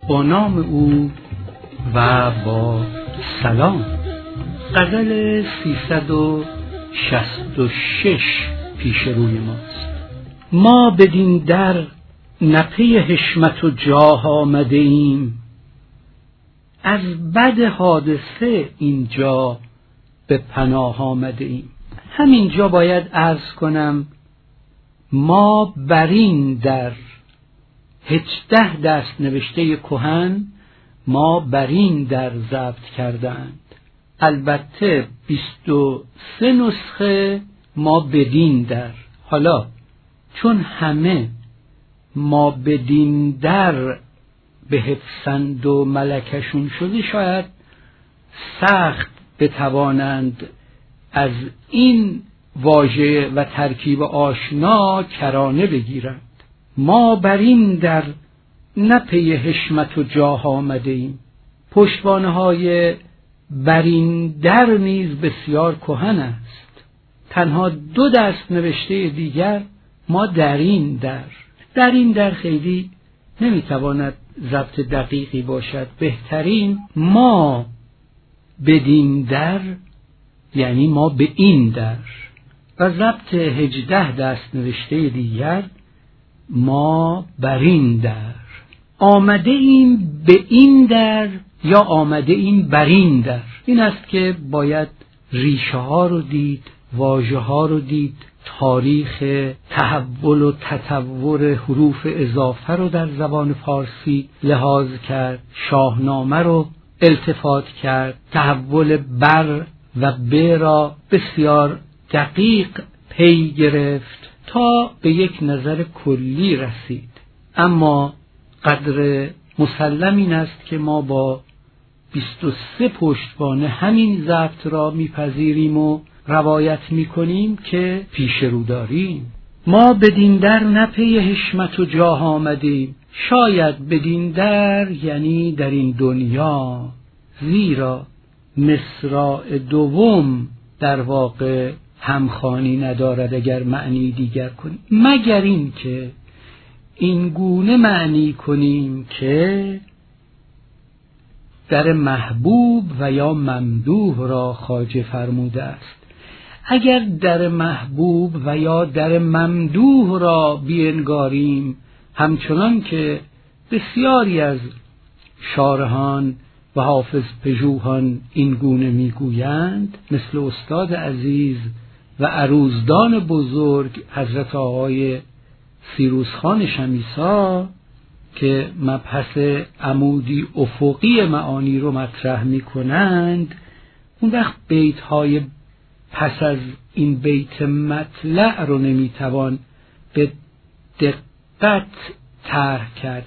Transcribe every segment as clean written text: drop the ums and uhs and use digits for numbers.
با نام او و با سلام. غزل 366 پیش روی ماست. ما بدین در نپی حشمت و جاه آمده ایم، از بد حادثه اینجا به پناه آمده ایم. همینجا باید عرض کنم ما بر این در 18 دست نوشته کهن ما بر این در ضبط کردند. البته 23 نسخه ما بدین در. حالا چون همه ما بدین در به حفظند و ملکشون شده، شاید سخت بتوانند از این واژه و ترکیب آشنا کرانه بگیرند. ما بر این در نپی حشمت و جاه آمده ایم. پشتوانه های بر این در نیز بسیار کهن است. تنها 2 دست نوشته دیگر ما در این در خیلی نمیتواند ضبط دقیقی باشد. بهترین ما بدین در یعنی ما به این در، و ضبط 18 دست نوشته دیگر ما بر این در. آمده ایم به این در یا آمده ایم بر این در. این است که باید ریشه ها رو دید، واژه ها رو دید، تاریخ تحول و تطور حروف اضافه رو در زبان فارسی لحاظ کرد، شاهنامه رو التفات کرد، تحول بر و ب را بسیار دقیق پی گرفت تا به یک نظر کلی رسید. اما قدر مسلم این است که ما با 23 پشتوانه همین ضبط را میپذیریم و روایت میکنیم که پیش رو داریم. ما بدین در نپی حشمت و جاه آمدیم. شاید بدین در یعنی در این دنیا، زیرا مصرع دوم در واقع همخوانی ندارد اگر معنی دیگر کنیم، مگر این که این گونه معنی کنیم که در محبوب و یا ممدوح را خواجه فرموده است. اگر در محبوب و یا در ممدوح را بینگاریم، همچنان که بسیاری از شارحان و حافظ پژوهان این گونه میگویند، مثل استاد عزیز و عروضدان بزرگ حضرت آقای سیروسخان شمیسا که مبحث عمودی افقی معانی رو مطرح می کنند، اون وقت بیت‌های پس از این بیت مطلع رو نمیتوان به دقت طرح کرد،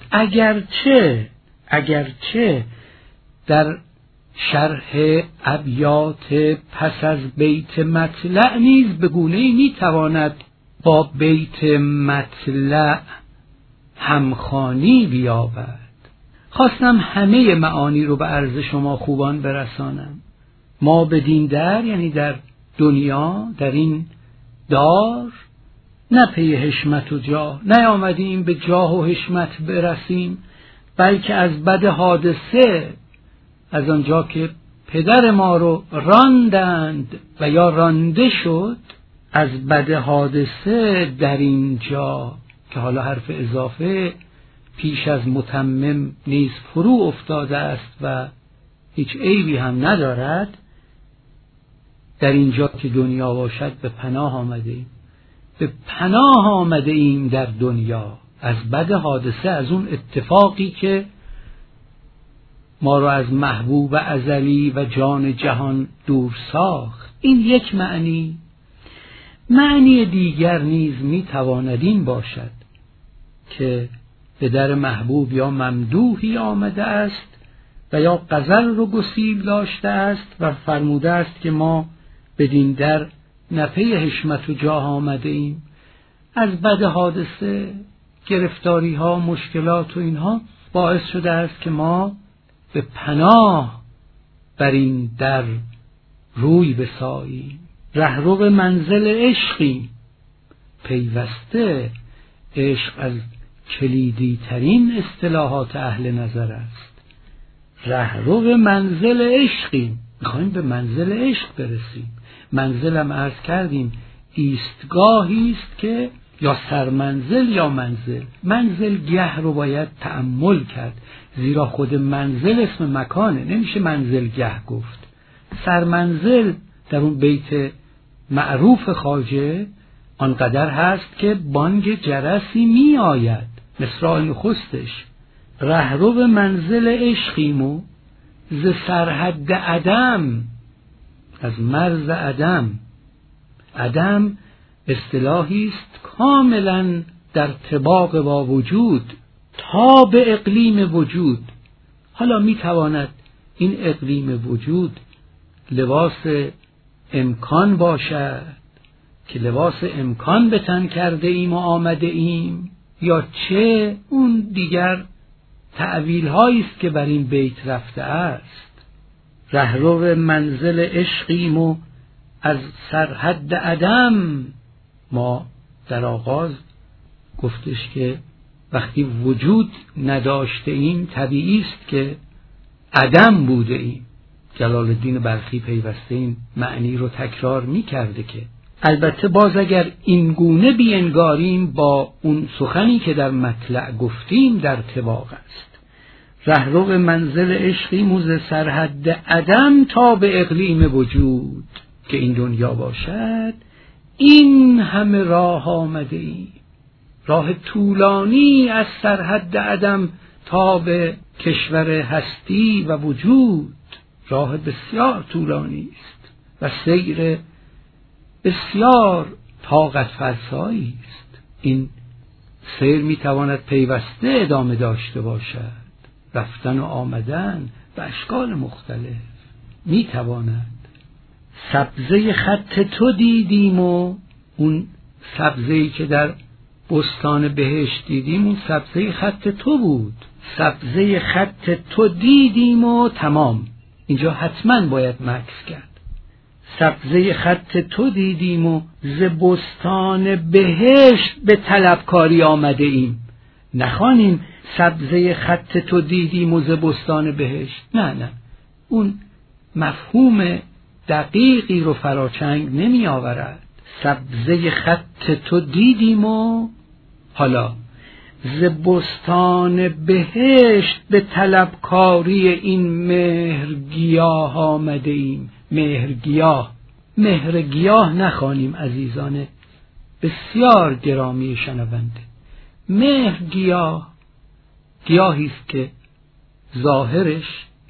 اگرچه در شرح ابیات پس از بیت مطلع نیز به گونه‌ای میتواند با بیت مطلع همخوانی بیابد. خواستم همه معانی رو به عرض شما خوبان برسانم. ما بدین در یعنی در دنیا، در این دار نپی حشمت و جاه، نیامدیم به جاه و حشمت برسیم، بلکه از بد حادثه، از آنجا که پدر ما رو راندند و یا رانده شد، از بد حادثه در اینجا که حالا حرف اضافه پیش از متمم نیز فرو افتاده است و هیچ عیبی هم ندارد، در اینجا که دنیا باشد به پناه آمده ایم. به پناه آمده ایم در دنیا از بد حادثه، از اون اتفاقی که ما رو از محبوب ازلی و جان جهان دور ساخت. این یک معنی. معنی دیگر نیز میتواند این باشد که به در محبوب یا ممدوحی آمده است و یا غزل رو گسیل داشته است و فرموده است که ما بدین در نپی حشمت و جاه آمده ایم. از بد حادثه، گرفتاری ها، مشکلات و اینها باعث شده است که ما به پناه بر این در روی بساییم. رهرو منزل عشقیم، پیوسته عشق از کلیدی ترین اصطلاحات اهل نظر است. رهرو منزل عشقیم، میخوایم به منزل عشق برسیم. منزلم عرض کردیم ایستگاهی است که یا سرمنزل یا منزل گه رو باید تأمل کرد، زیرا خود منزل اسم مکانه، نمیشه منزل گه گفت. سرمنزل در اون بیت معروف خواجه آنقدر هست که بانگ جرسی می آید. مصرع نخستش رهرو منزل عشقیم و ز سرحد عدم، از مرز عدم اصطلاحی است کاملا در طباق با وجود تا به اقلیم وجود. حالا می تواند این اقلیم وجود لباس امکان باشد که لباس امکان به تن کرده ایم و آمده ایم، یا چه اون دیگر تأویل هایی است که بر این بیت رفته است. رهرو منزل عشقیم و از سرحد عدم. ما در آغاز گفتش که وقتی وجود نداشته ایم طبیعی است که عدم بوده ایم. جلال الدین بلخی پیوسته این معنی رو تکرار می کرده که البته باز اگر این گونه بینگاریم با اون سخنی که در مطلع گفتیم در طباق است. رهرو منزل عشقیم و ز سرحد عدم تا به اقلیم وجود، که این دنیا باشد این همه راه آمده ایم. راه طولانی از سرحد عدم تا به کشور هستی و وجود، راه بسیار طولانی است و سیر بسیار طاقت فرسایی است. این سیر میتواند پیوسته ادامه داشته باشد، رفتن و آمدن به اشکال مختلف میتواند. سبزه خط تو دیدیم و اون سبزه‌ای که در بستان بهشت دیدیم اون سبزه خط تو بود. سبزه خط تو دیدیم و تمام، اینجا حتما باید مکث کرد. سبزه خط تو دیدیم و ز بستان بهشت به طلبکاری آمده ایم. نخوانیم سبزه خط تو دیدیم و ز بستان بهشت، نه، اون مفهوم دقیقی رو فراچنگ نمی آورد. سبزه خط تو دیدیم و حالا ز بستان بهشت به طلبکاری این مهرگیاه آمده ایم. مهرگیاه نخوانیم عزیزان بسیار گرامی شنونده. مهرگیاه گیاهی است که ظاهرش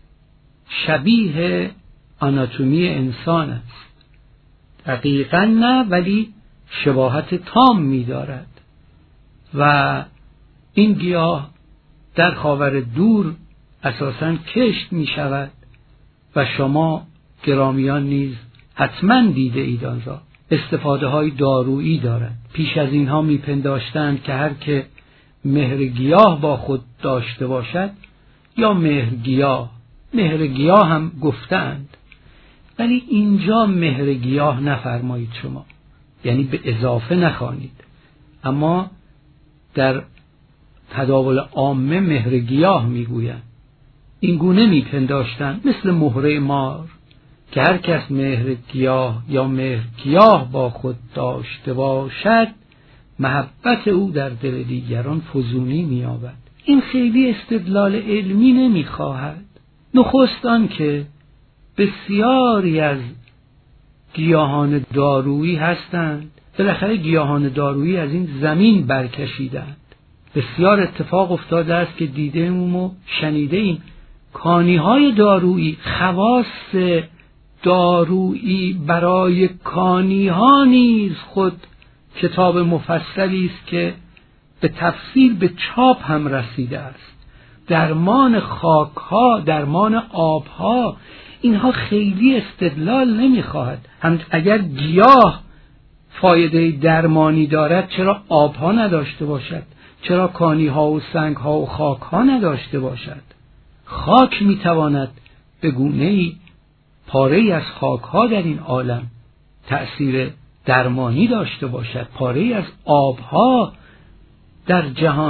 شبیه آناتومی انسان است، دقیقاً نه ولی شباهت تام می دارد و این گیاه در خاور دور اساساً کشت می شود و شما گرامیان نیز حتما دیده اید آن را. استفاده های دارویی دارد. پیش از اینها می پنداشتند که هر که مهرگیاه با خود داشته باشد یا مهرگیاه هم گفتند، ولی اینجا مهرگیاه نفرمایید شما، یعنی به اضافه نخوانید. اما در تداول عامه مهرگیاه میگویند. این گونه میپنداشتند مثل مهره مار که هر کس مهرگیاه یا مهرگیاه با خود داشته باشد محبت او در دل دیگران فزونی می‌یابد. این خیلی استدلال علمی نمیخواهد. نخست آن که بسیاری از گیاهان دارویی هستند، بالاخره گیاهان دارویی از این زمین برکشیدند. بسیار اتفاق افتاده است که دیدیم و شنیدیم کانیهای دارویی، خواص دارویی برای کانیها نیز خود کتاب مفصلی است که به تفصیل به چاپ هم رسیده است. درمان خاکها، درمان آبها، اینها خیلی استدلال نمیخواهد. هم اگر گیاه فایده درمانی دارد چرا آبها نداشته باشد؟ چرا کانیها و سنگها و خاکها نداشته باشد؟ خاک میتواند به گونه‌ای، پاره‌ای از خاکها در این عالم تأثیر درمانی داشته باشد. پاره‌ای از آبها در جهان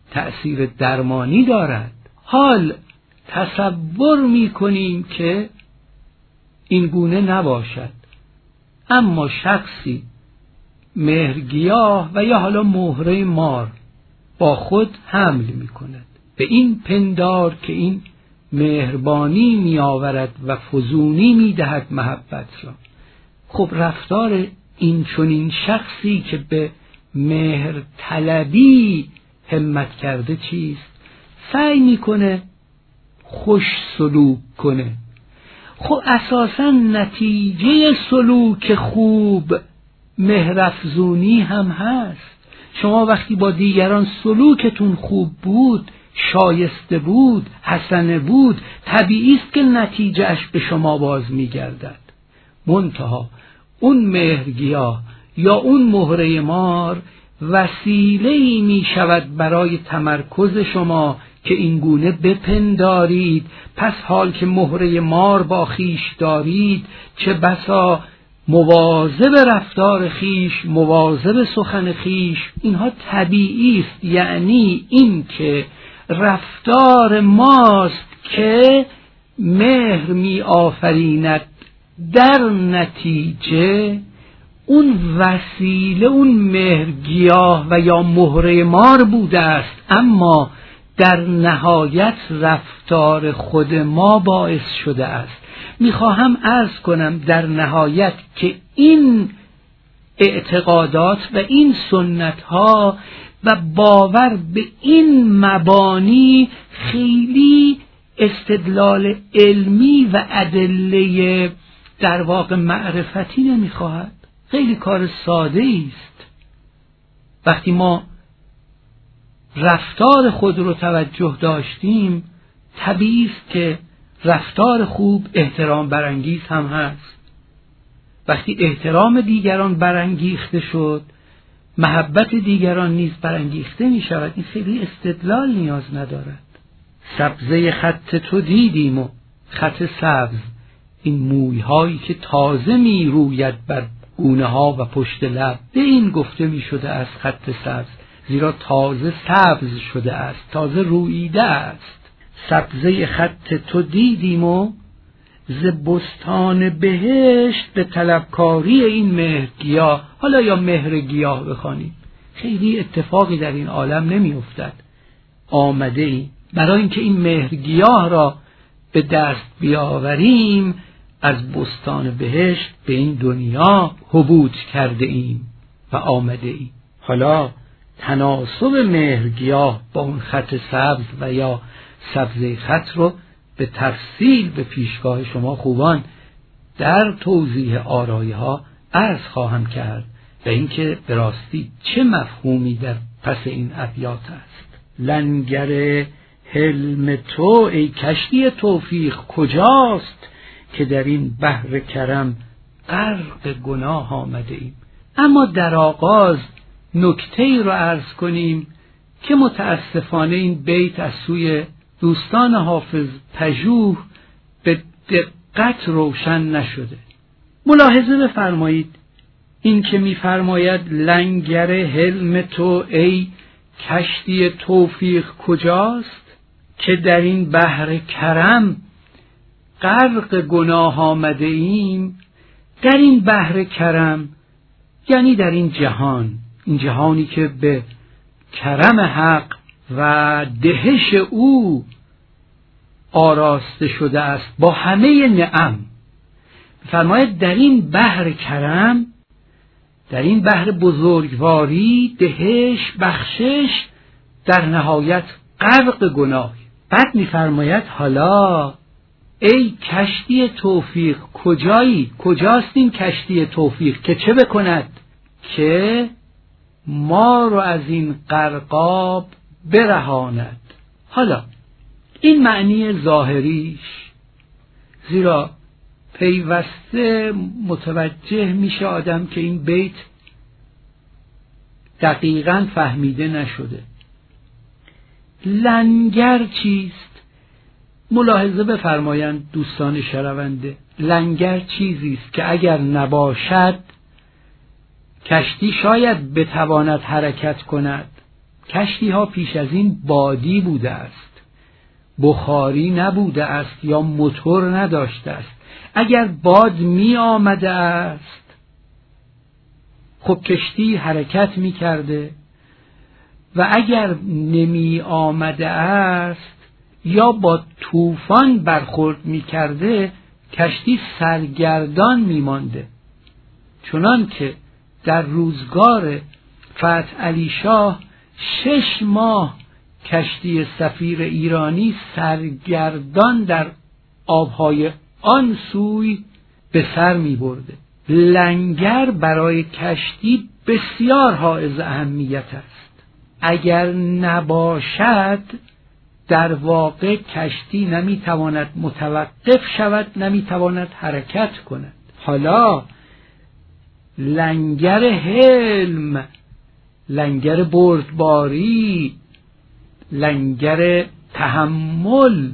تأثیر درمانی دارد. حال تصور می‌کنیم که این گونه نباشد، اما شخصی مهرگیاه و یا حالا مهره مار با خود حمل می‌کند، به این پندار که این مهربانی می‌آورد و فزونی می‌دهد محبت را. خب رفتار این چنین شخصی که به مهر طلبی همت کرده چیست؟ سعی میکنه خوش سلوک کنه. خب اساساً نتیجه سلوک خوب مهرافزونی هم هست. شما وقتی با دیگران سلوکتون خوب بود، شایسته بود، حسنه بود، طبیعی است که نتیجهش به شما باز میگردد. منتها اون مهرگیاه یا اون مهره مار وسیله‌ای می شود برای تمرکز شما که این گونه بپندارید. پس حال که مهره مار با خیش دارید، چه بسا مواظب رفتار خیش، مواظب سخن خیش، اینها طبیعی است. یعنی این که رفتار ماست که مهر می آفریند، در نتیجه اون وسیله اون مهرگیاه و یا مهره مار بوده است، اما در نهایت رفتار خود ما باعث شده است. میخواهم عرض کنم در نهایت که این اعتقادات و این سنت ها و باور به این مبانی خیلی استدلال علمی و ادله در واقع معرفتی نمیخواهد. خیلی کار ساده است. وقتی ما رفتار خود رو توجه داشتیم، طبیعی است که رفتار خوب احترام برانگیز هم هست. وقتی احترام دیگران برانگیخته شد، محبت دیگران نیز برانگیخته می شود. این خیلی استدلال نیاز ندارد. سبزه خط تو دیدیم و خط سبز، این مویهایی که تازه می روید بر گونه ها و پشت لب، به این گفته می شده از خط سبز، زیرا تازه سبز شده است، تازه رویده است. سبزه خط تو دیدیم و ز بستان بهشت به طلبکاری این مهرگیاه، حالا یا مهرگیاه بخوانید، خیلی اتفاقی در این عالم نمی افتد. آمده ای برای اینکه این مهرگیاه را به دست بیاوریم، از بستان بهشت به این دنیا حبوط کرده ایم و آمده ایم. حالا تناسب مهرگیاه با اون خط سبز و یا سبزه خط رو به تفصیل به پیشگاه شما خوبان در توضیح آرایه ها عرض خواهم کرد و اینکه به راستی چه مفهومی در پس این ابیات است. لنگر حلم تو ای کشتی توفیق کجاست، که در این بحر کرم غرق گناه آمده ایم. اما در آغاز نکته‌ای را عرض کنیم که متاسفانه این بیت از سوی دوستان حافظ پژوه به دقت روشن نشده. ملاحظه بفرمایید این که می‌فرماید لنگر حلم تو ای کشتی توفیق کجاست، که در این بحر کرم غرق گناه آمده ایم. در این بحر کرم یعنی در این جهان، این جهانی که به کرم حق و دهش او آراسته شده است با همه نعم. فرماید در این بحر کرم، در این بحر بزرگواری، دهش، بخشش، در نهایت غرق گناه. بعد می‌فرماید حالا ای کشتی توفیق کجایی؟ کجاست این کشتی توفیق که چه بکند؟ که ما رو از این غرقاب برهاند. حالا این معنی ظاهریش، زیرا پیوسته متوجه میشه آدم که این بیت دقیقاً فهمیده نشده. لنگر چیست؟ ملاحظه بفرمایند دوستان شنونده، لنگر چیزی است که اگر نباشد کشتی شاید بتواند حرکت کند. کشتی ها پیش از این بادی بوده است، بخاری نبوده است یا موتور نداشته است. اگر باد می آمده است خب کشتی حرکت می کرده و اگر نمی آمده است یا با طوفان برخورد می کرده کشتی سرگردان می مانده. چنان که در روزگار فتح علی شاه 6 ماه کشتی سفیر ایرانی سرگردان در آبهای آن سوی به سر می برده. لنگر برای کشتی بسیار حائز اهمیت است. اگر نباشد در واقع کشتی نمی تواند متوقف شود، نمی تواند حرکت کند. حالا لنگر حلم، لنگر بردباری، لنگر تحمل،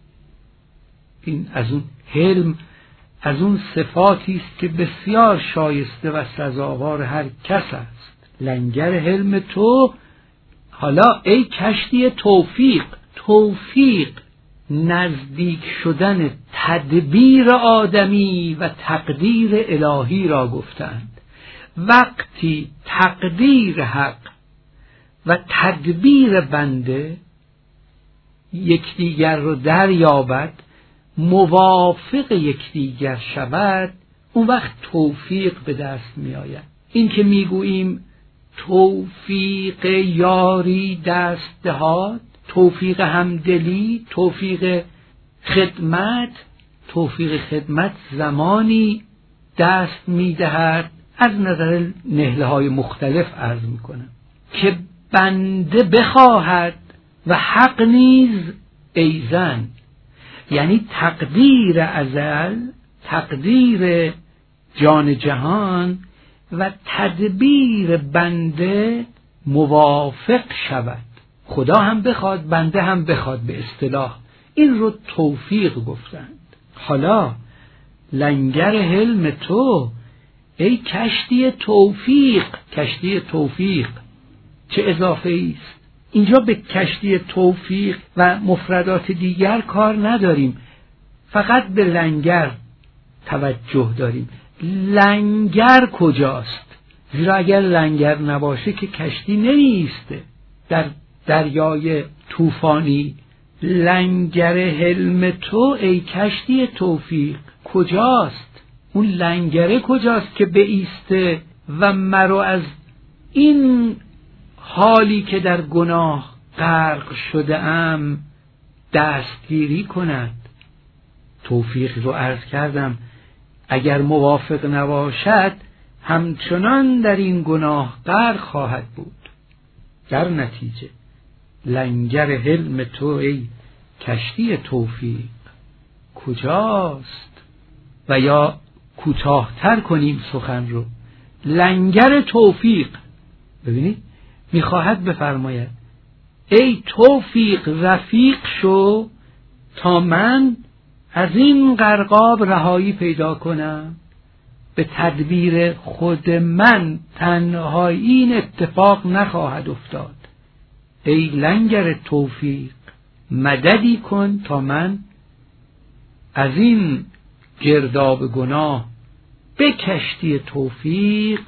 این از اون حلم، از اون صفاتی است که بسیار شایسته و سزاوار هر کس است. لنگر حلم تو. حالا ای کشتی توفیق، توفیق نزدیک شدن تدبیر آدمی و تقدیر الهی را گفتند. وقتی تقدیر حق و تدبیر بنده یکدیگر رو دریابد، موافق یکدیگر شود، اون وقت توفیق به دست می آید. این که می گوییم توفیق یاری دست دهاد، توفیق همدلی، توفیق خدمت، توفیق خدمت زمانی دست می دهد، از نظر نهله های مختلف عرض می کنم، که بنده بخواهد و حق نیز ایزن. یعنی تقدیر ازل، تقدیر جان جهان و تدبیر بنده موافق شود. خدا هم بخواد، بنده هم بخواد، به اصطلاح این رو توفیق گفتند. حالا لنگر حلم تو ای کشتی توفیق، کشتی توفیق چه اضافه ایست؟ اینجا به کشتی توفیق و مفردات دیگر کار نداریم، فقط به لنگر توجه داریم. لنگر کجاست؟ زیرا اگر لنگر نباشه که کشتی نمی‌ایسته در دریای طوفانی. لنگر حلم تو ای کشتی توفیق کجاست؟ اون لنگره کجاست که بایسته و مرو از این حالی که در گناه غرق شده ام دستگیری کند؟ توفیق رو عرض کردم، اگر موافق نباشد همچنان در این گناه غرق خواهد بود. در نتیجه لنگر حلم تو ای کشتی توفیق کجاست؟ و یا کوتاه‌تر کنیم سخن رو، لنگر توفیق. ببینید میخواهد بفرماید ای توفیق رفیق شو تا من از این غرقاب رهایی پیدا کنم. به تدبیر خود من تنهایی این اتفاق نخواهد افتاد. ای لنگر توفیق مددی کن تا من از این گرداب گناه به کشتی توفیق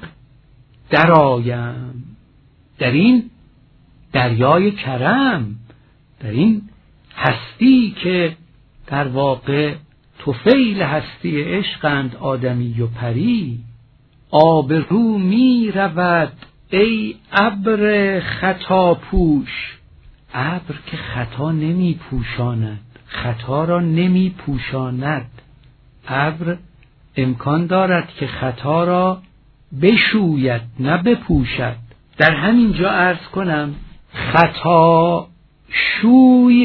درآیم، در این دریای کرم، در این هستی که در واقع طفیل هستی عشقند آدمی و پری. آب رو می رود ای ابر خطا پوش. ابر که خطا نمی پوشاند، خطا را نمی پوشاند. ابر امکان دارد که خطا را بشوید نه بپوشد. در همین جا عرض کنم خطا شوی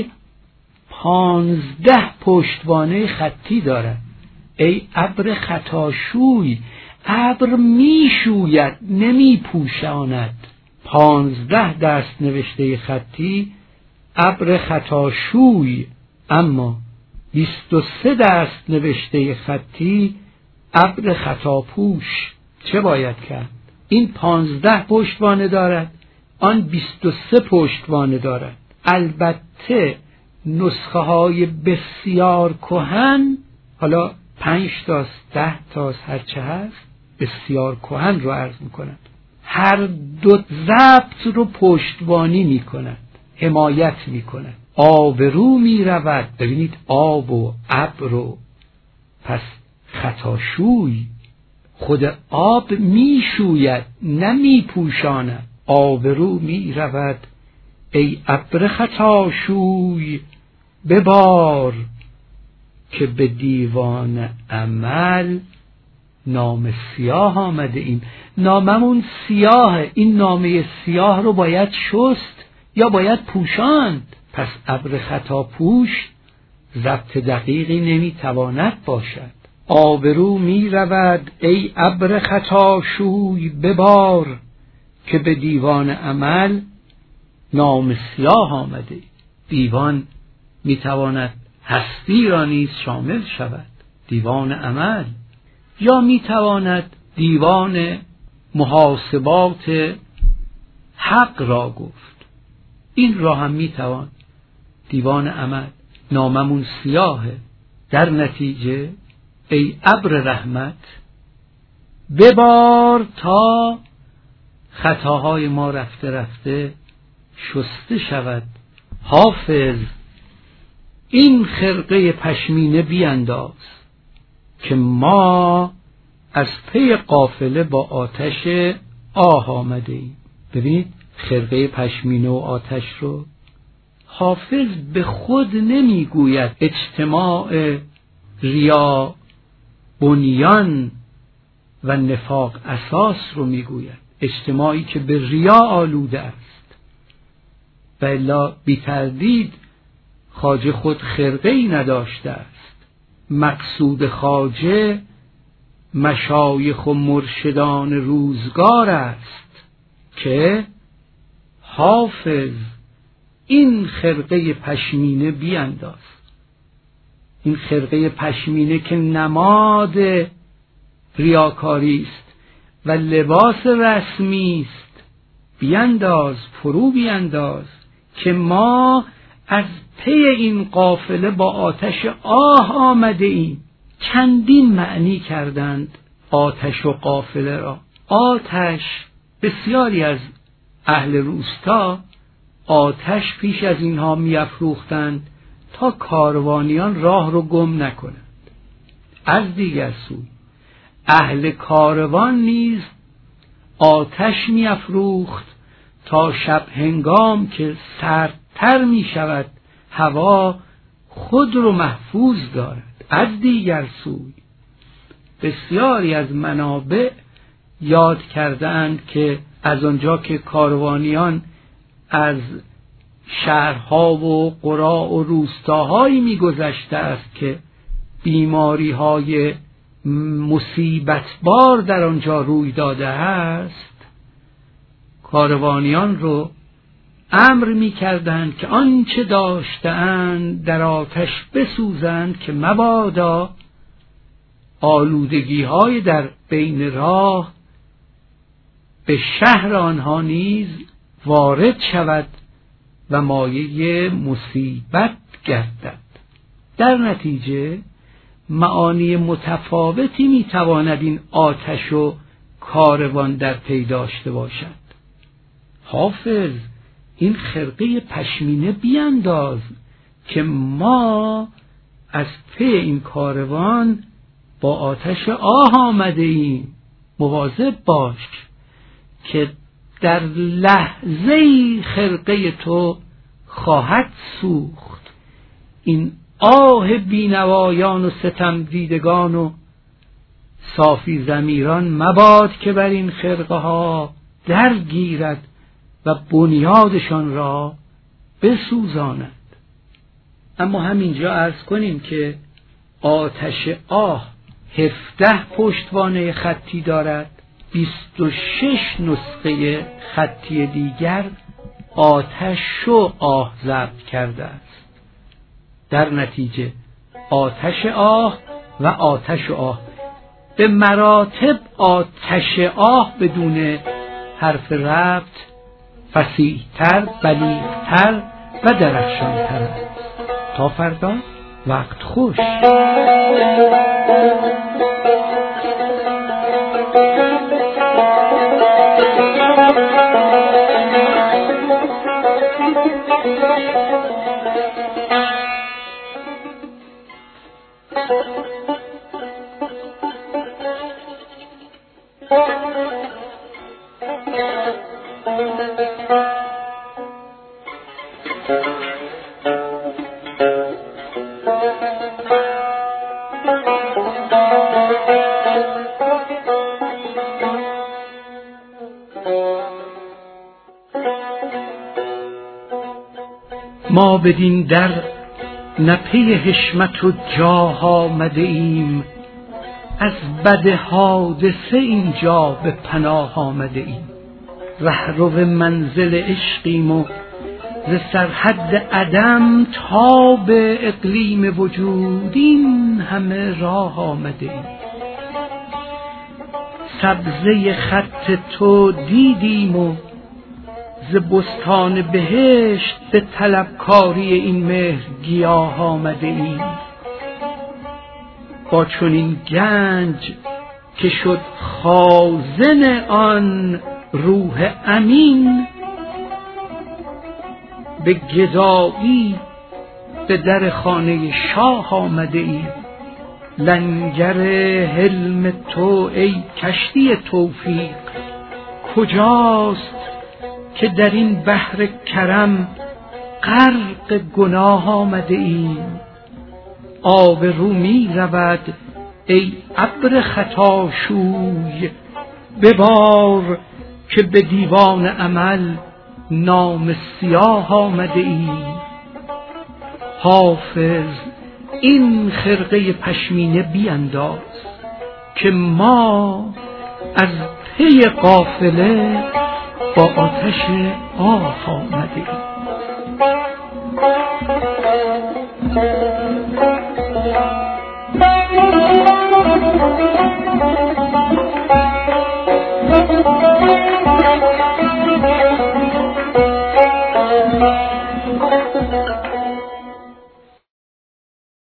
15 پشتوانه خطی دارد. ای ابر خطا شوی، ابر می شوید نمی پوشاند. 15 دست نوشته خطی ابر خطا شوی، اما 23 دست نوشته خطی ابر خطا پوش. چه باید کرد؟ این 15 پشتوانه دارد، آن 23 پشتوانه دارد. البته نسخه های بسیار کهن، حالا 5 تاست 10 تاست هرچه هست، بسیار کهن رو عرض میکنند، هر دو ضبط رو پشتوانی میکنند، حمایت میکنند. آبرو میرود، ببینید آب و ابر و پس خطاشوی، خود آب میشوید نمیپوشاند. آبرو میرود ای ابر خطاشوی ببار، که به دیوان عمل نام سیاه آمده ایم. ناممون سیاهه، این نامه سیاه رو باید شست یا باید پوشاند. پس ابر خطا پوش ضبط دقیقی نمیتواند باشد. آبرو می رود ای ابر خطاشوی ببار، که به دیوان عمل نام سیاه آمده. دیوان میتواند هستی را نیز شامل شود، دیوان عمل، یا میتواند دیوان محاسبات حق را گفت. این را هم میتوان دیوان عمل. ناممون سیاهه. در نتیجه ای ابر رحمت ببار تا خطاهای ما رفته رفته شسته شود. حافظ این خرقه پشمینه بینداز، که ما از پی قافله با آتش آه آمده ایم. ببینید خرقه پشمینه و آتش رو حافظ به خود نمیگوید اجتماع ریا بنیان و نفاق اساس رو میگوید، اجتماعی که به ریا آلوده است. و الا بی تردید خواجه خود خرقه‌ای نداشته است. مقصود خواجه مشایخ و مرشدان روزگار است، که حافظ این خرقه پشمینه بینداز. این خرقه پشمینه که نماد ریاکاری است و لباس رسمی است، بینداز، فرو بینداز، که ما از پی این قافله با آتش آه آمده ایم. چندین معنی کردند آتش و قافله را. آتش، بسیاری از اهل روستا آتش پیش از اینها می‌افروختند تا کاروانیان راه رو گم نکنند. از دیگر سوی اهل کاروان نیز آتش می‌افروخت تا شب هنگام که سردتر می شود هوا خود رو محفوظ دارد. از دیگر سوی بسیاری از منابع یاد کردند که از آنجا که کاروانیان از شهرها و قرا و روستاهایی می گذشته است که بیماری های مصیبتبار در آنجا روی داده است، کاروانیان رو امر می کردند که آنچه داشتند در آتش بسوزند، که مبادا آلودگی های در بین راه به شهر آنها نیز وارد شود و مایه مصیبت گردد. در نتیجه معانی متفاوتی می تواند این آتش و کاروان در پی داشته باشد. حافظ این خرقه پشمینه بینداز که ما از پی این کاروان با آتش آه آمده ایم. مواظب باش که در لحظه‌ای خرقه تو خواهد سوخت. این آه بینوایان و ستم دیدگان و صافی ضمیران مباد که بر این خرقه ها درگیرد و بنیادشان را بسوزاند. اما همینجا عرض کنیم که آتش آه 17 پشتوانه خطی دارد، 26 نسخه خطی دیگر آتش و آه ضبط کرده است. در نتیجه آتش آه و آتش آه به مراتب آتش آه بدون حرف ربط فصیح‌تر، بلیغ‌تر و درخشان‌تر است. تا فردا، وقت خوش. ما بدین در نه پی حشمت و جاه آمده ایم، از بد حادثه اینجا به پناه آمده ایم. رهرو منزل عشقیم و ز سرحد عدم تا به اقلیم وجود این همه راه آمده ایم. سبزه خط تو دیدیم و ز بستان بهشت به طلبکاری این مهر گیاه آمده ایم. با چنین گنج که شد خازن آن روح امین، به گدایی به در خانه شاه آمده ایم. لنگر حلم تو ای کشتی توفیق کجاست که در این بحر کرم غرق گناه آمده ایم؟ آب رو می رود ای ابر خطاشوی، ببار که به دیوان عمل نام سیاه آمده ایم. حافظ این خرقه پشمینه بینداز که ما از پی قافله با آتش آه آمده ایم.